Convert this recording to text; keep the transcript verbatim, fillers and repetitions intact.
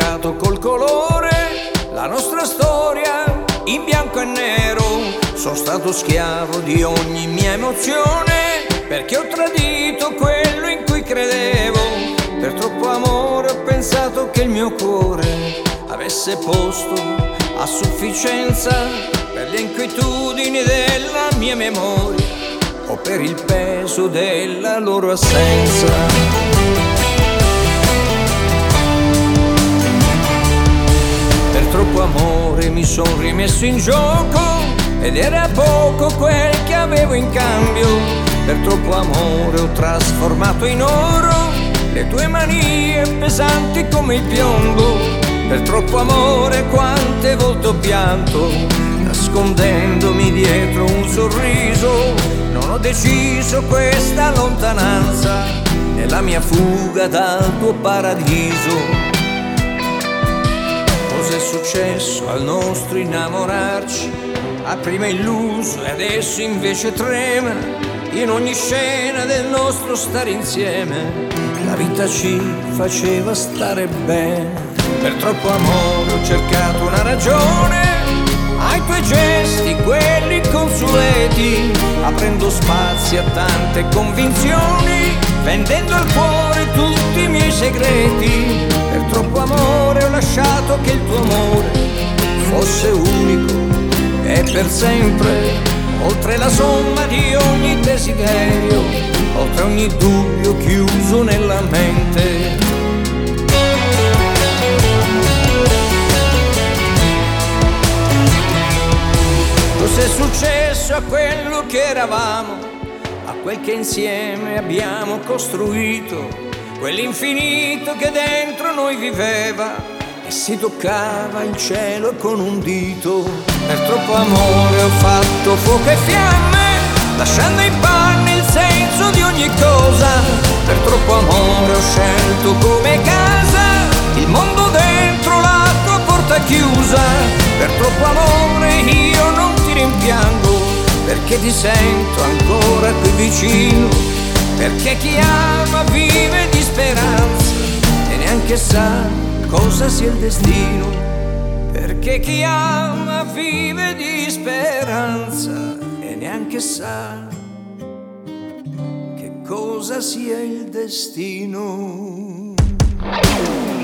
cercato col colore la nostra storia in bianco e nero. Sono stato schiavo di ogni mia emozione, perché ho tradito quello in cui credevo. Per troppo amore ho pensato che il mio cuore avesse posto a sufficienza per le inquietudini della mia memoria o per il peso della loro assenza. Per troppo amore mi son rimesso in gioco ed era poco quel che avevo in cambio. Per troppo amore ho trasformato in oro le tue manie pesanti come il piombo. Per troppo amore quante volte ho pianto, nascondendomi dietro un sorriso. Non ho deciso questa lontananza nella mia fuga dal tuo paradiso. Cos'è successo al nostro innamorarci? A prima illuso e adesso invece trema. In ogni scena del nostro stare insieme la vita ci faceva stare bene. Per troppo amore ho cercato una ragione ai tuoi gesti, quelli consueti, aprendo spazi a tante convinzioni, vendendo al cuore tutti i miei segreti. Per troppo amore ho lasciato che il tuo amore fosse unico e per sempre, oltre la somma di ogni desiderio, oltre ogni dubbio chiuso nella mente. Cos'è successo a quello che eravamo, a quel che insieme abbiamo costruito, quell'infinito che dentro noi viveva e si toccava il cielo con un dito. Per troppo amore ho fatto fuoco e fiamme, lasciando in panni il senso di ogni cosa. Per troppo amore ho scelto come casa il mondo dentro la tua porta chiusa. Per troppo amore io non ti rimpiango, perché ti sento ancora qui vicino. Perché chi ama vive di speranza e neanche sa cosa sia il destino. Perché chi ama vive di speranza e neanche sa che cosa sia il destino.